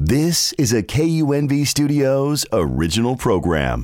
This is a KUNV Studios original program.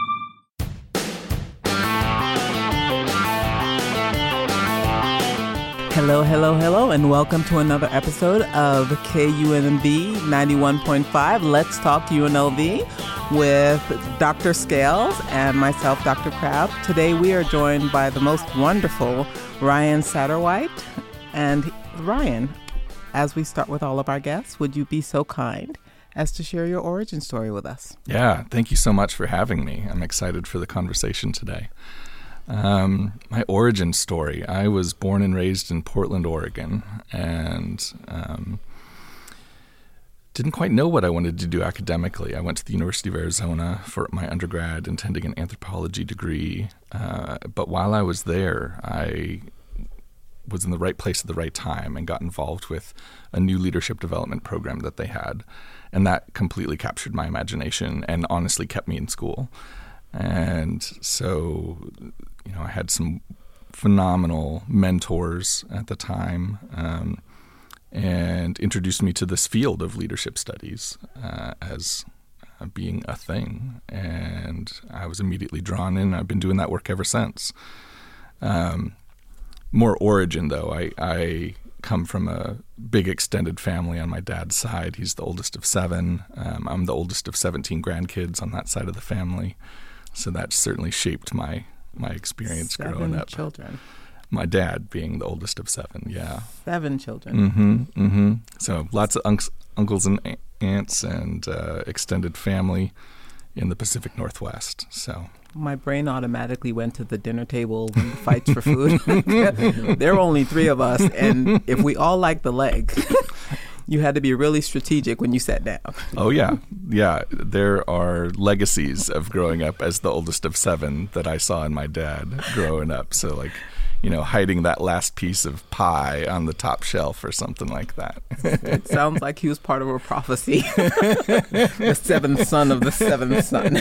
Hello, and welcome to another episode of KUNV 91.5. Let's talk UNLV with Dr. Scales and myself, Dr. Crabb. Today we are joined by the most wonderful Ryan Satterwhite. And Ryan, as we start with all of our guests, would you be so kind as to share your origin story with us? Yeah, thank you so much for having me. I'm excited for the conversation today. My origin story. I was born and raised in Portland, Oregon, and didn't quite know what I wanted to do academically. I went to the University of Arizona for my undergrad, intending an anthropology degree. But while I was there, I was in the right place at the right time and got involved with a new leadership development program that they had. And that completely captured my imagination and honestly kept me in school. And so, I had some phenomenal mentors at the time and introduced me to this field of leadership studies as being a thing. And I was immediately drawn in. I've been doing that work ever since. More origin, though. I come from a big extended family on my dad's side. He's the oldest of 7. I'm the oldest of 17 grandkids on that side of the family. So that certainly shaped my experience growing up. 7 children. My dad being the oldest of 7, yeah. 7 children. So lots of uncles and aunts and extended family in the Pacific Northwest. So my brain automatically went to the dinner table when the fights for food. There were only 3 of us, and if we all liked the leg, you had to be really strategic when you sat down. Oh, yeah. Yeah. There are legacies of growing up as the oldest of 7 that I saw in my dad growing up. So, hiding that last piece of pie on the top shelf or something like that. It sounds like he was part of a prophecy. The 7th son of the 7th son.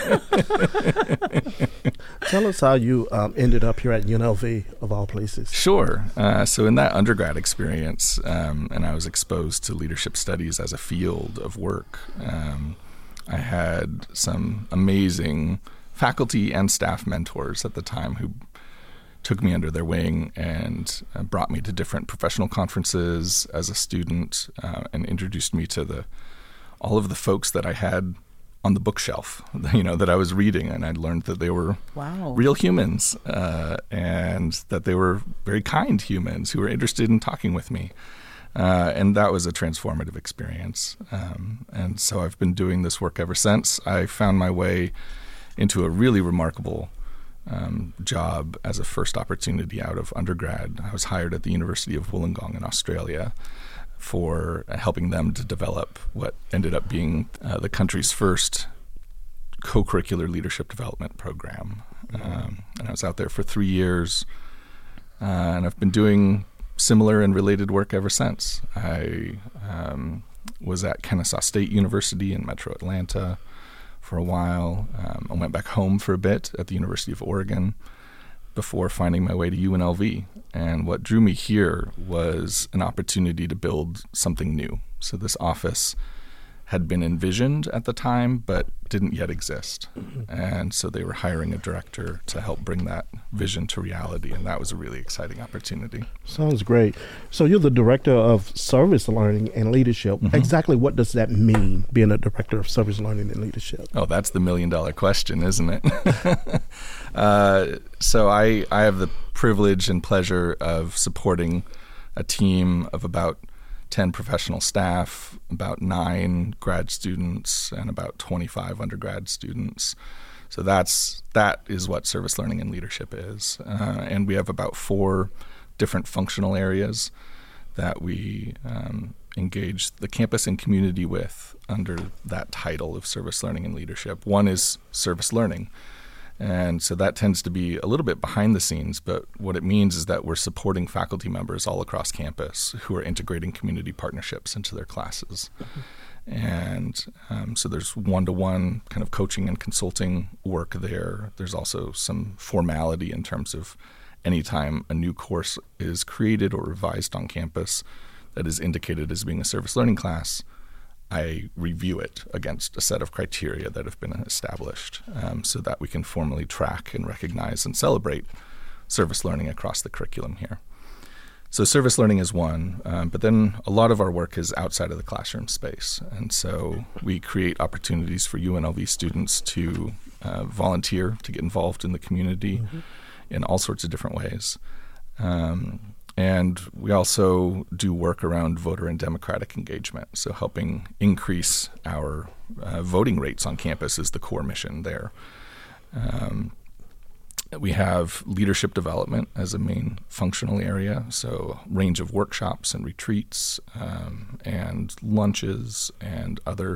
Tell us how you ended up here at UNLV, of all places. Sure. So in that undergrad experience, and I was exposed to leadership studies as a field of work, I had some amazing faculty and staff mentors at the time who took me under their wing and brought me to different professional conferences as a student and introduced me to all of the folks that I had on the bookshelf, that I was reading. And I learned that they were real humans and that they were very kind humans who were interested in talking with me. And that was a transformative experience. And so I've been doing this work ever since. I found my way into a really remarkable job as a first opportunity out of undergrad. I was hired at the University of Wollongong in Australia for helping them to develop what ended up being the country's first co-curricular leadership development program. And I was out there for 3 years, and I've been doing similar and related work ever since. I was at Kennesaw State University in Metro Atlanta for a while. I went back home for a bit at the University of Oregon before finding my way to UNLV. And what drew me here was an opportunity to build something new. So this office had been envisioned at the time, but didn't yet exist. And so they were hiring a director to help bring that vision to reality. And that was a really exciting opportunity. Sounds great. So you're the director of service learning and leadership. Mm-hmm. Exactly what does that mean, being a director of service learning and leadership? Oh, that's the $1 million question, isn't it? So I have the privilege and pleasure of supporting a team of about 10 professional staff, about 9 grad students, and about 25 undergrad students. So that is what service learning and leadership is. And we have about 4 different functional areas that we engage the campus and community with under that title of service learning and leadership. One is service learning. And so that tends to be a little bit behind the scenes, but what it means is that we're supporting faculty members all across campus who are integrating community partnerships into their classes. And so there's one-to-one kind of coaching and consulting work there. There's also some formality in terms of anytime a new course is created or revised on campus that is indicated as being a service learning class, I review it against a set of criteria that have been established so that we can formally track and recognize and celebrate service learning across the curriculum here. So service learning is one, but then a lot of our work is outside of the classroom space. And so we create opportunities for UNLV students to volunteer, to get involved in the community in all sorts of different ways. And we also do work around voter and democratic engagement. So helping increase our voting rates on campus is the core mission there. We have leadership development as a main functional area, so range of workshops and retreats and lunches and other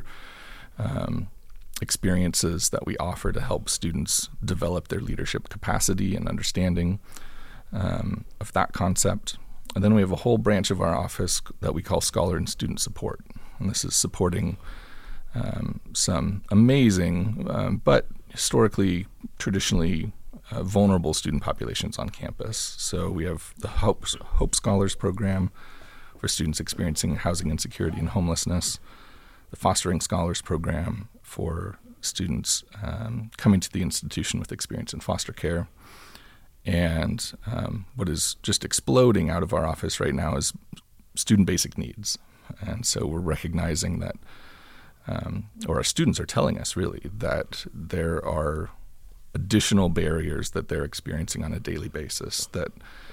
experiences that we offer to help students develop their leadership capacity and understanding of that concept. And then we have a whole branch of our office that we call Scholar and Student Support, and this is supporting some amazing but historically, traditionally vulnerable student populations on campus. So we have the Hope Scholars Program for students experiencing housing insecurity and homelessness, the Fostering Scholars Program for students coming to the institution with experience in foster care, and what is just exploding out of our office right now is student basic needs. And so we're recognizing that, or our students are telling us really, that there are additional barriers that they're experiencing on a daily basis that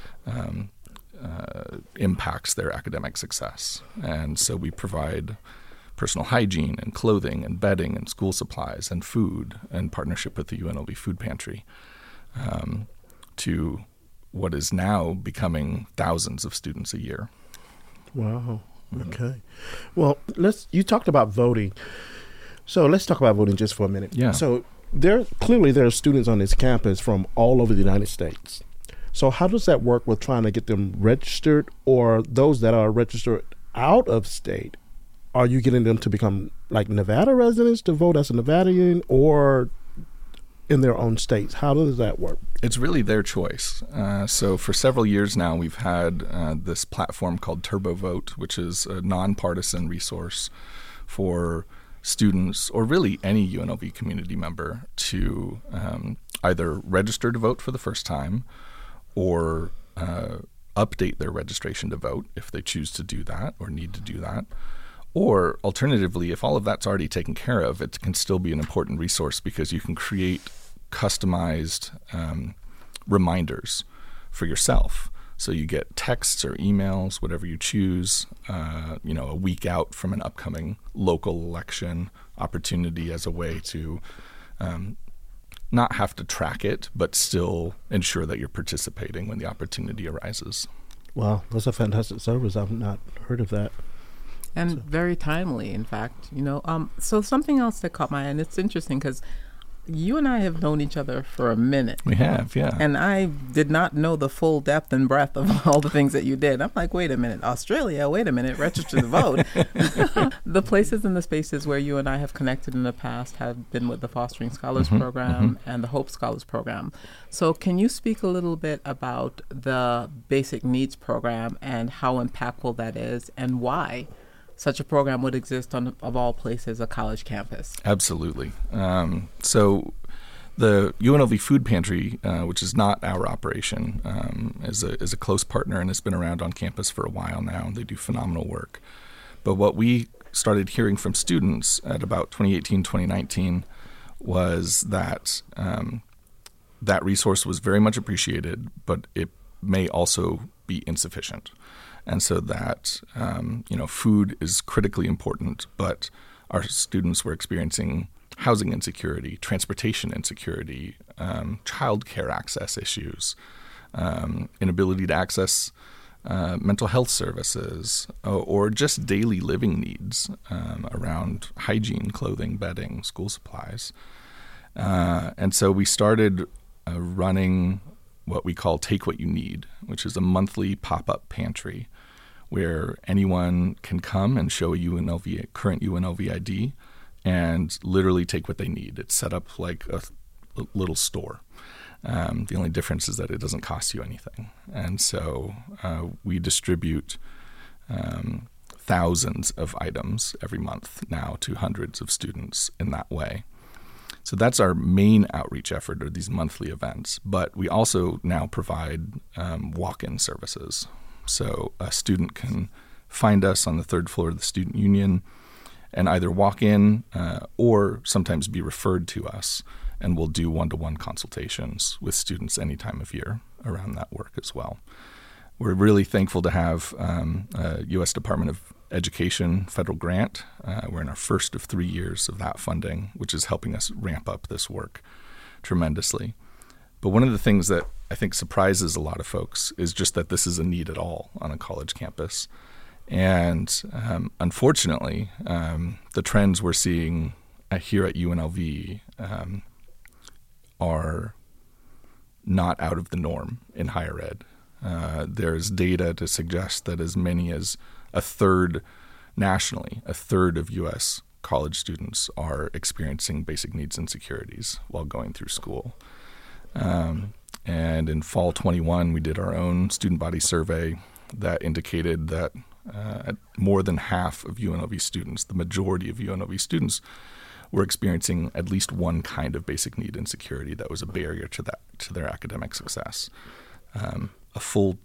impacts their academic success. And so we provide personal hygiene and clothing and bedding and school supplies and food in partnership with the UNLV Food Pantry to what is now becoming thousands of students a year. Wow. Okay. Well, you talked about voting. So let's talk about voting just for a minute. Yeah. So there are students on this campus from all over the United States. So how does that work with trying to get them registered, or those that are registered out of state? Are you getting them to become like Nevada residents to vote as a Nevadian, or in their own states? How does that work? It's really their choice. So for several years now, we've had this platform called TurboVote, which is a nonpartisan resource for students, or really any UNLV community member, to either register to vote for the first time or update their registration to vote if they choose to do that or need to do that. Or alternatively, if all of that's already taken care of, it can still be an important resource because you can create customized reminders for yourself. So you get texts or emails, whatever you choose, a week out from an upcoming local election opportunity as a way to not have to track it, but still ensure that you're participating when the opportunity arises. Wow, that's a fantastic service. I've not heard of that. And very timely, in fact. So something else that caught my eye, and it's interesting because you and I have known each other for a minute. We have, yeah. And I did not know the full depth and breadth of all the things that you did. I'm like, wait a minute, Australia, wait a minute, register to vote. The places and the spaces where you and I have connected in the past have been with the Fostering Scholars Program and the Hope Scholars Program. So can you speak a little bit about the Basic Needs Program and how impactful that is and why such a program would exist on, of all places, a college campus? Absolutely. So the UNLV Food Pantry, which is not our operation, is a close partner and has been around on campus for a while now. They do phenomenal work. But what we started hearing from students at about 2018, 2019 was that that resource was very much appreciated, but it may also be insufficient. And so that, food is critically important, but our students were experiencing housing insecurity, transportation insecurity, childcare access issues, inability to access mental health services, or just daily living needs around hygiene, clothing, bedding, school supplies. And so we started running what we call Take What You Need, which is a monthly pop-up pantry where anyone can come and show a current UNLV ID and literally take what they need. It's set up like a little store. The only difference is that it doesn't cost you anything. And so we distribute thousands of items every month now to hundreds of students in that way. So that's our main outreach effort, are these monthly events. But we also now provide walk-in services. So a student can find us on the third floor of the Student Union and either walk in or sometimes be referred to us, and we'll do one-to-one consultations with students any time of year around that work as well. We're really thankful to have a U.S. Department of Education federal grant. We're in our first of 3 years of that funding, which is helping us ramp up this work tremendously. But one of the things that I think surprises a lot of folks is just that this is a need at all on a college campus. And unfortunately, the trends we're seeing here at UNLV are not out of the norm in higher ed. There's data to suggest that as many as a third nationally, a third of U.S. college students are experiencing basic needs insecurities while going through school. And in fall 21, we did our own student body survey that indicated that more than half of UNLV students, the majority of UNLV students, were experiencing at least one kind of basic need insecurity that was a barrier to their academic success. A full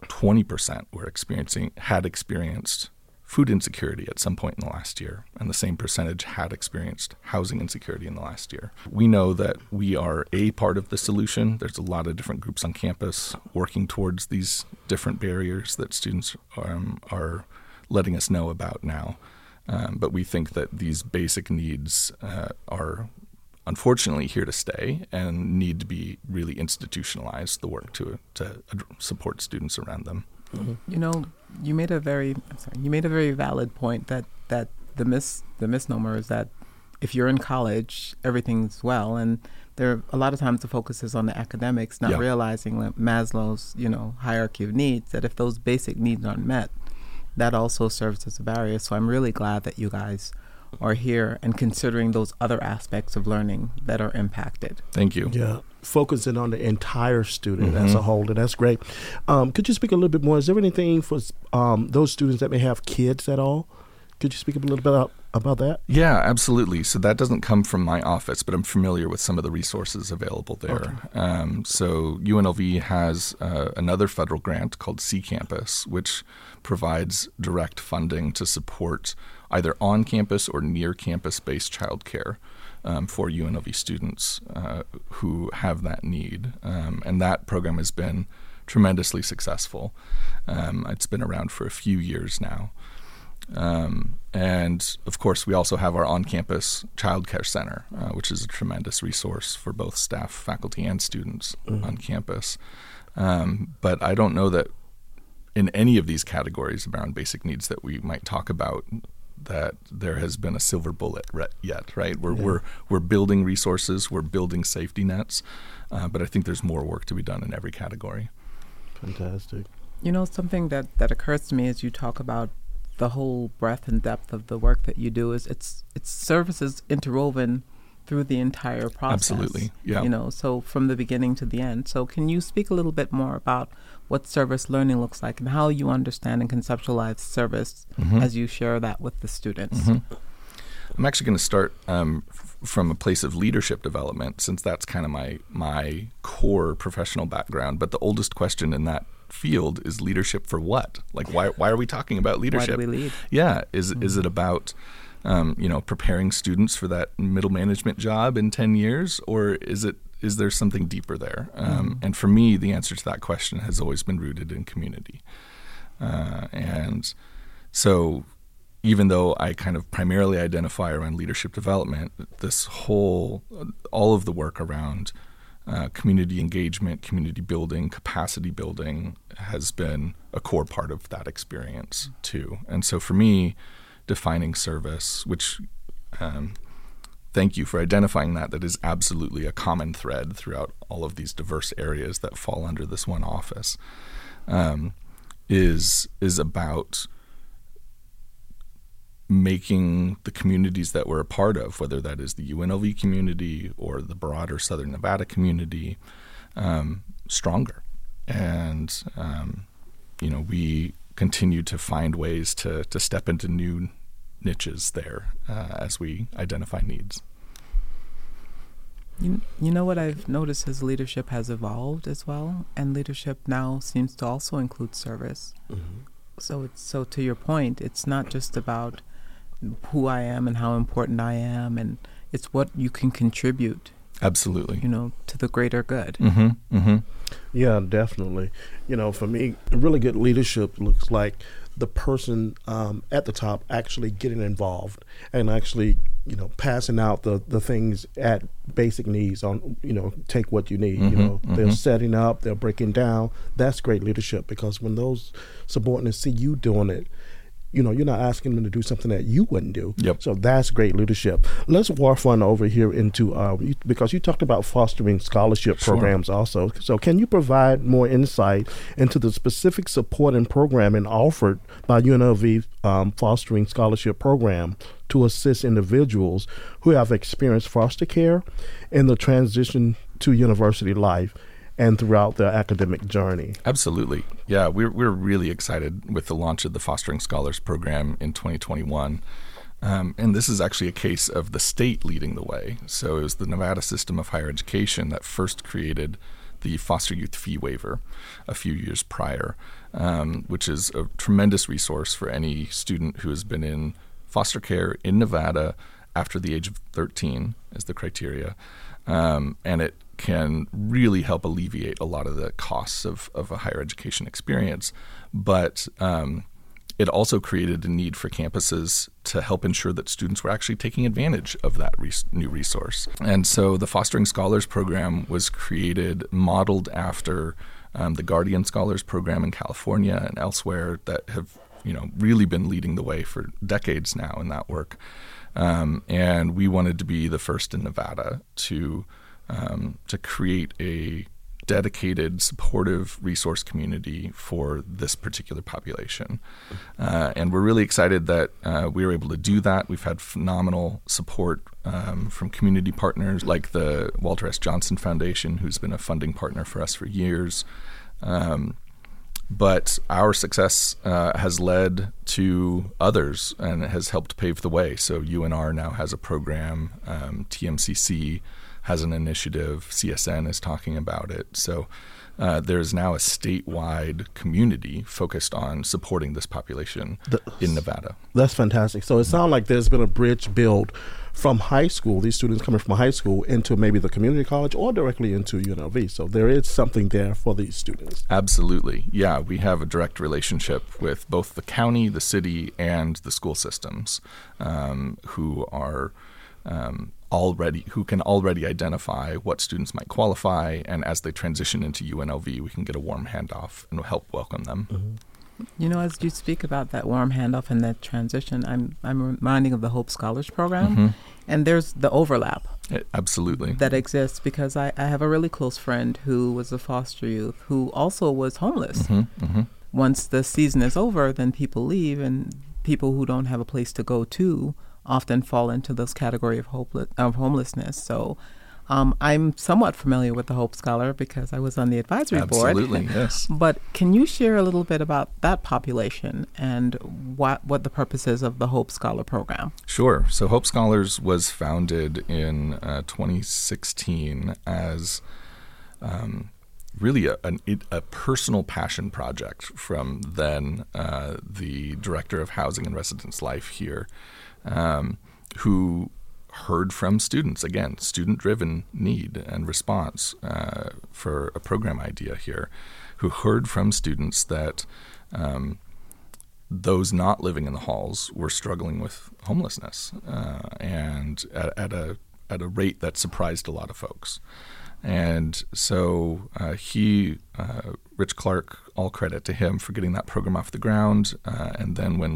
20% had experienced food insecurity at some point in the last year, and the same percentage had experienced housing insecurity in the last year. We know that we are a part of the solution. There's a lot of different groups on campus working towards these different barriers that students are letting us know about now. But we think that these basic needs are unfortunately here to stay and need to be really institutionalized, the work to support students around them. Mm-hmm. You know, you made a very valid point that the misnomer is that if you're in college, everything's well, and there a lot of times the focus is on the academics, not realizing that Maslow's hierarchy of needs, that if those basic needs aren't met, that also serves as a barrier. So I'm really glad that you guys are here and considering those other aspects of learning that are impacted. Thank you. Yeah, focusing on the entire student as a whole, and that's great. Could you speak a little bit more? Is there anything for those students that may have kids at all? Could you speak a little bit about that? Yeah, absolutely. So that doesn't come from my office, but I'm familiar with some of the resources available there. Okay. So UNLV has another federal grant called C-Campus, which provides direct funding to support either on-campus or near-campus-based childcare for UNLV students who have that need. And that program has been tremendously successful. It's been around for a few years now. And, of course, we also have our on-campus child care center, which is a tremendous resource for both staff, faculty, and students on campus. But I don't know that in any of these categories around basic needs that we might talk about that there has been a silver bullet yet, right? We're building resources, we're building safety nets, but I think there's more work to be done in every category. Fantastic. You know, something that occurs to me as you talk about the whole breadth and depth of the work that you do is it's services interwoven through the entire process. Absolutely, yeah. So from the beginning to the end. So can you speak a little bit more about what service learning looks like and how you understand and conceptualize service as you share that with the students? I'm actually going to start from a place of leadership development, since that's kind of my core professional background. But the oldest question in that field is leadership for what? Like, why are we talking about leadership? Why do we lead? Yeah. Is it about preparing students for that middle management job in 10 years, or is there something deeper there? And for me, the answer to that question has always been rooted in community. And so even though I kind of primarily identify around leadership development, all of the work around community engagement, community building, capacity building has been a core part of that experience too. And so for me, defining service, which thank you for identifying that is absolutely a common thread throughout all of these diverse areas that fall under this one office, is about making the communities that we're a part of, whether that is the UNLV community or the broader Southern Nevada community, stronger. And, we continue to find ways to step into new niches there as we identify needs. You know what I've noticed is leadership has evolved as well, and leadership now seems to also include service. So to your point, it's not just about who I am and how important I am, and it's what you can contribute. Absolutely. To the greater good. Yeah, definitely. For me, really good leadership looks like the person at the top actually getting involved and actually, passing out the things at basic needs on, take what you need. They're setting up, they're breaking down. That's great leadership, because when those subordinates see you doing it, you're not asking them to do something that you wouldn't do. Yep. So that's great leadership. Let's warp on over here into, because you talked about fostering scholarship programs also. So can you provide more insight into the specific support and programming offered by UNLV Fostering Scholarship Program to assist individuals who have experienced foster care in the transition to university life and throughout their academic journey? Absolutely. Yeah, we're really excited with the launch of the Fostering Scholars Program in 2021. And this is actually a case of the state leading the way. So it was the Nevada System of Higher Education that first created the foster youth fee waiver a few years prior, which is a tremendous resource for any student who has been in foster care in Nevada after the age of 13 is the criteria. And it can really help alleviate a lot of the costs of a higher education experience. But it also created a need for campuses to help ensure that students were actually taking advantage of that new resource. And so the Fostering Scholars Program was created, modeled after the Guardian Scholars Program in California and elsewhere that have really been leading the way for decades now in that work. And we wanted to be the first in Nevada to create a dedicated, supportive resource community for this particular population. And we're really excited that we were able to do that. We've had phenomenal support from community partners like the Walter S. Johnson Foundation, who's been a funding partner for us for years. But our success has led to others and has helped pave the way. So UNR now has a program, TMCC has an initiative, CSN is talking about it. So there's now a statewide community focused on supporting this population in Nevada. That's fantastic. So it sounds like there's been a bridge built from high school, these students coming from high school into maybe the community college or directly into UNLV. So there is something there for these students. Absolutely. Yeah, we have a direct relationship with both the county, the city, and the school systems who are who can already identify what students might qualify, and as they transition into UNLV, we can get a warm handoff and help welcome them. Mm-hmm. As you speak about that warm handoff and that transition, I'm reminding of the Hope Scholars Program, and there's the overlap. Absolutely. That exists because I have a really close friend who was a foster youth who also was homeless. Once the season is over, then people leave, and people who don't have a place to go to often fall into this category of homelessness. So I'm somewhat familiar with the Hope Scholar because I was on the advisory board. Absolutely, yes. But can you share a little bit about that population and what the purpose is of the Hope Scholar program? Sure. So Hope Scholars was founded in 2016 as really a personal passion project from then the director of housing and residence life here, who heard from students, again, student-driven need and response for a program idea here, who heard from students that those not living in the halls were struggling with homelessness and at a rate that surprised a lot of folks. And so Rich Clark, all credit to him for getting that program off the ground. And then when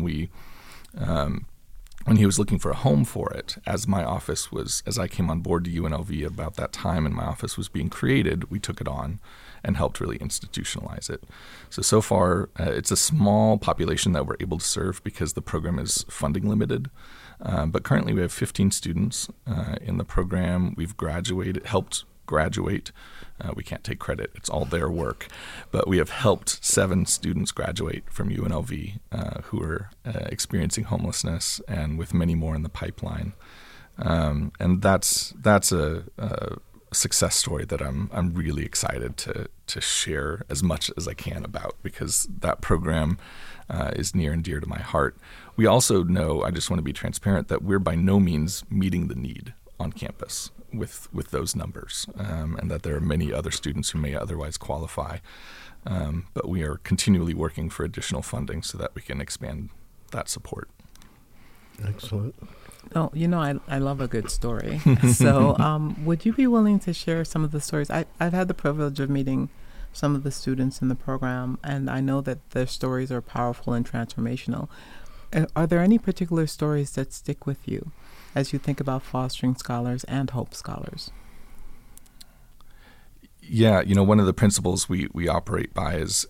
he was looking for a home for it, as I came on board to UNLV about that time and my office was being created, we took it on and helped really institutionalize it. So far, it's a small population that we're able to serve because the program is funding limited. But currently we have 15 students in the program. We've helped graduate. We can't take credit. It's all their work. But we have helped 7 students graduate from UNLV who are experiencing homelessness, and with many more in the pipeline. And that's a success story that I'm really excited to share as much as I can about, because that program is near and dear to my heart. We also know, I just want to be transparent, that we're by no means meeting the need on campus with those numbers, and that there are many other students who may otherwise qualify. But we are continually working for additional funding so that we can expand that support. Excellent. Oh, I love a good story. So would you be willing to share some of the stories? I've had the privilege of meeting some of the students in the program, and I know that their stories are powerful and transformational. Are there any particular stories that stick with you as you think about fostering scholars and Hope Scholars? Yeah, one of the principles we operate by is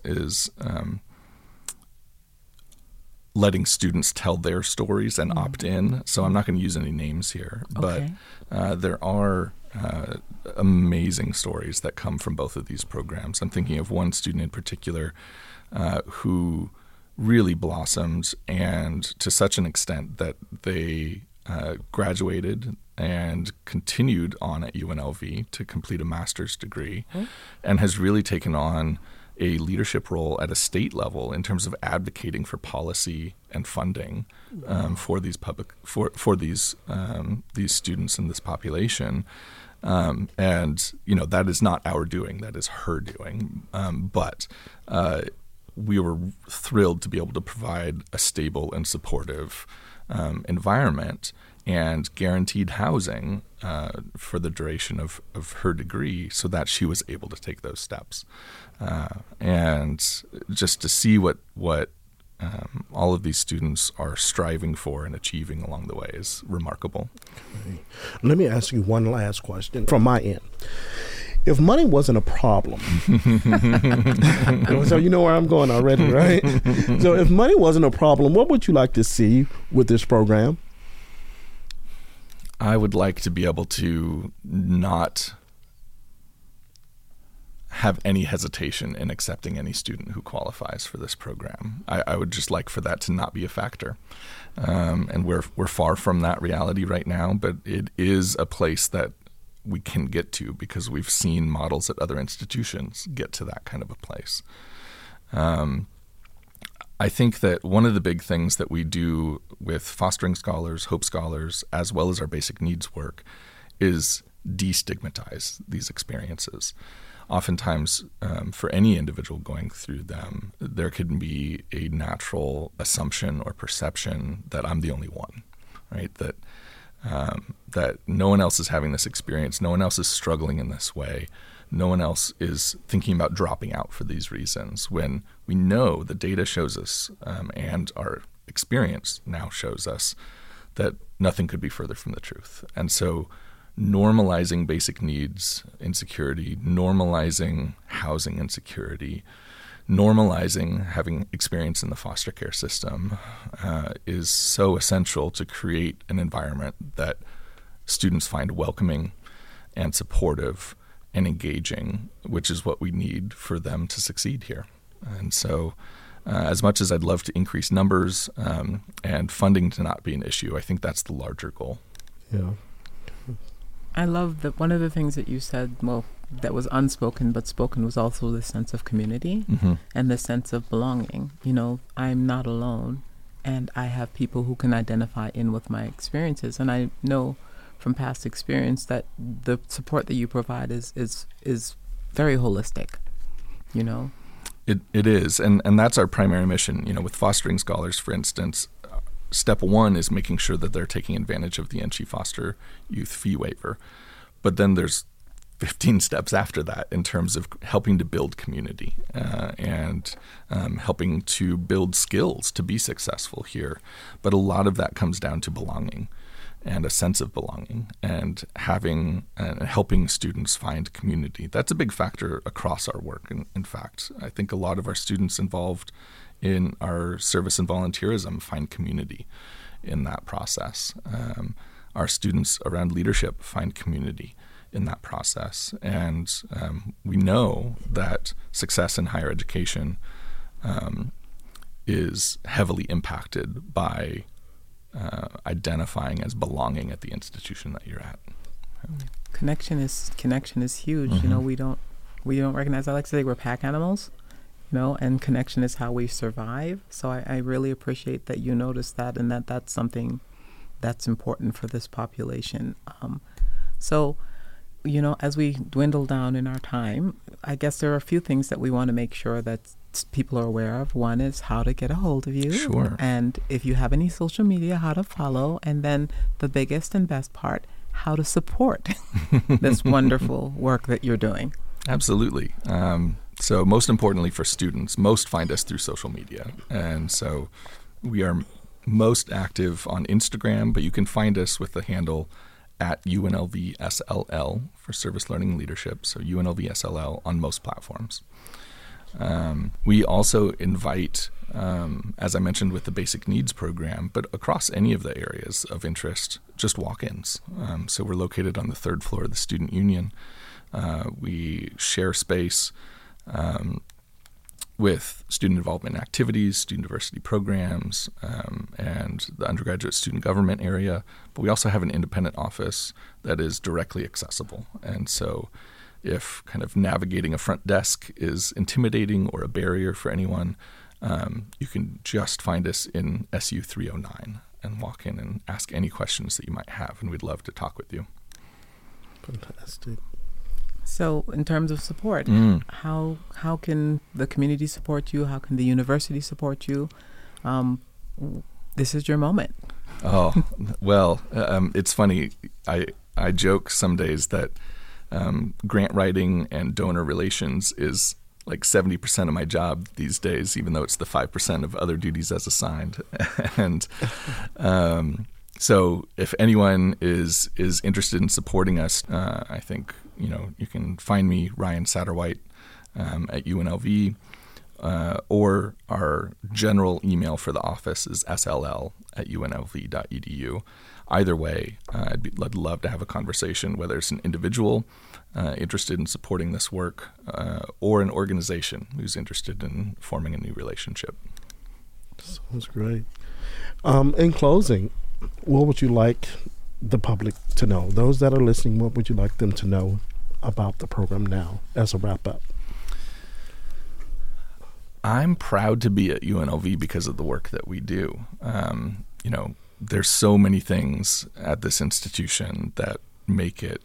letting students tell their stories and opt in. So I'm not going to use any names here, Okay. but there are amazing stories that come from both of these programs. I'm thinking of one student in particular who really blossomed, and to such an extent that they graduated and continued on at UNLV to complete a master's degree, and has really taken on a leadership role at a state level in terms of advocating for policy and funding for these these students and this population. And that is not our doing; that is her doing. But we were thrilled to be able to provide a stable and supportive environment and guaranteed housing for the duration of her degree, so that she was able to take those steps. And just to see what all of these students are striving for and achieving along the way is remarkable. Okay. Let me ask you one last question from my end. If money wasn't a problem, so you know where I'm going already, right? So if money wasn't a problem, what would you like to see with this program? I would like to be able to not have any hesitation in accepting any student who qualifies for this program. I would just like for that to not be a factor. And we're far from that reality right now, but it is a place that we can get to because we've seen models at other institutions get to that kind of a place. I think that one of the big things that we do with fostering scholars, Hope Scholars, as well as our basic needs work, is destigmatize these experiences. Oftentimes, for any individual going through them, there can be a natural assumption or perception that I'm the only one, right? That no one else is having this experience, no one else is struggling in this way, no one else is thinking about dropping out for these reasons, when we know the data shows us and our experience now shows us that nothing could be further from the truth. And so normalizing basic needs insecurity, normalizing housing insecurity, normalizing having experience in the foster care system is so essential to create an environment that students find welcoming and supportive and engaging, which is what we need for them to succeed here. And so as much as I'd love to increase numbers and funding to not be an issue, I think that's the larger goal. Yeah. I love that one of the things that you said, that was unspoken but spoken, was also the sense of community and the sense of belonging. I'm not alone, and I have people who can identify in with my experiences. And I know from past experience that the support that you provide is very holistic, It is, and that's our primary mission. With fostering scholars, for instance, step one is making sure that they're taking advantage of the NSHE Foster Youth Fee Waiver. But then there's 15 steps after that in terms of helping to build community and helping to build skills to be successful here. But a lot of that comes down to belonging and a sense of belonging and having and helping students find community. That's a big factor across our work. In fact, I think a lot of our students involved in our service and volunteerism find community in that process. Our students around leadership find community in that process. And we know that success in higher education is heavily impacted by identifying as belonging at the institution that you're at. Connection is huge. Mm-hmm. You know, we don't recognize. I like to say we're pack animals, you know, and connection is how we survive. So I really appreciate that you noticed that, and that's something that's important for this population. So, you know, as we dwindle down in our time, I guess there are a few things that we want to make sure that people are aware of. One is how to get a hold of you. Sure. And if you have any social media, how to follow. And then the biggest and best part, how to support this wonderful work that you're doing. Absolutely. So most importantly for students, most find us through social media. And so we are most active on Instagram, but you can find us with the handle at UNLV SLL for Service Learning and Leadership. So UNLV SLL on most platforms. We also invite, as I mentioned with the Basic Needs program, but across any of the areas of interest, just walk-ins. So we're located on the 3rd floor of the Student Union. We share space with student involvement activities, student diversity programs, and the undergraduate student government area. But we also have an independent office that is directly accessible. And so if kind of navigating a front desk is intimidating or a barrier for anyone, you can just find us in SU 309 and walk in and ask any questions that you might have, and we'd love to talk with you. Fantastic. So in terms of support, how can the community support you? How can the university support you? This is your moment. Oh, well, it's funny. I joke some days that grant writing and donor relations is like 70% of my job these days, even though it's the 5% of other duties as assigned. And so if anyone is interested in supporting us, I think, you know, you can find me, Ryan Satterwhite, at UNLV, or our general email for the office is sll@unlv.edu. Either way, I'd love to have a conversation, whether it's an individual interested in supporting this work or an organization who's interested in forming a new relationship. Sounds great. In closing, what would you like the public to know? Those that are listening, what would you like them to know about the program now as a wrap-up? I'm proud to be at UNLV because of the work that we do. You know, there's so many things at this institution that make it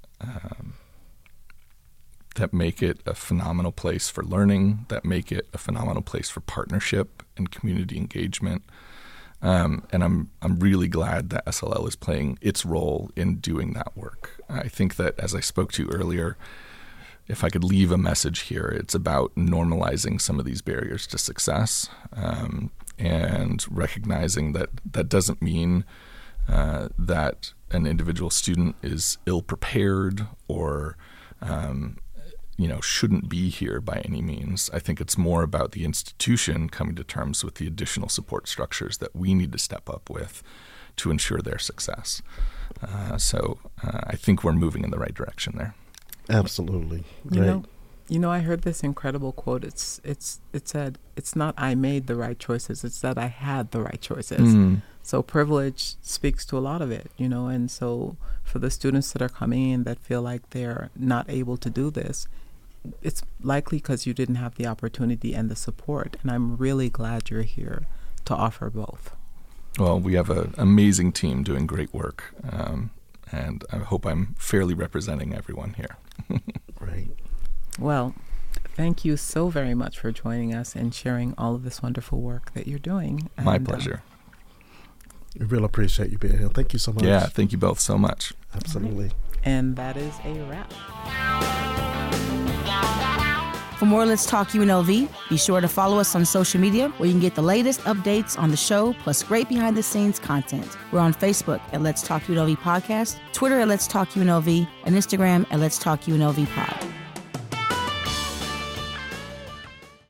a phenomenal place for learning, that make it a phenomenal place for partnership and community engagement. And I'm really glad that SLL is playing its role in doing that work. I think that, as I spoke to earlier, if I could leave a message here, it's about normalizing some of these barriers to success, and recognizing that that doesn't mean that an individual student is ill-prepared or shouldn't be here by any means. I think it's more about the institution coming to terms with the additional support structures that we need to step up with to ensure their success. So I think we're moving in the right direction there. Absolutely. Great. You know, I heard this incredible quote. It said, "It's not I made the right choices; it's that I had the right choices." Mm. So privilege speaks to a lot of it, you know. And so for the students that are coming in that feel like they're not able to do this, it's likely because you didn't have the opportunity and the support. And I'm really glad you're here to offer both. Well, we have an amazing team doing great work, and I hope I'm fairly representing everyone here. Great. Well, thank you so very much for joining us and sharing all of this wonderful work that you're doing. My pleasure. We really appreciate you being here. Thank you so much. Yeah, thank you both so much. Absolutely. And that is a wrap. For more Let's Talk UNLV, be sure to follow us on social media where you can get the latest updates on the show, plus great behind-the-scenes content. We're on Facebook at Let's Talk UNLV Podcast, Twitter at Let's Talk UNLV, and Instagram at Let's Talk UNLV Pod.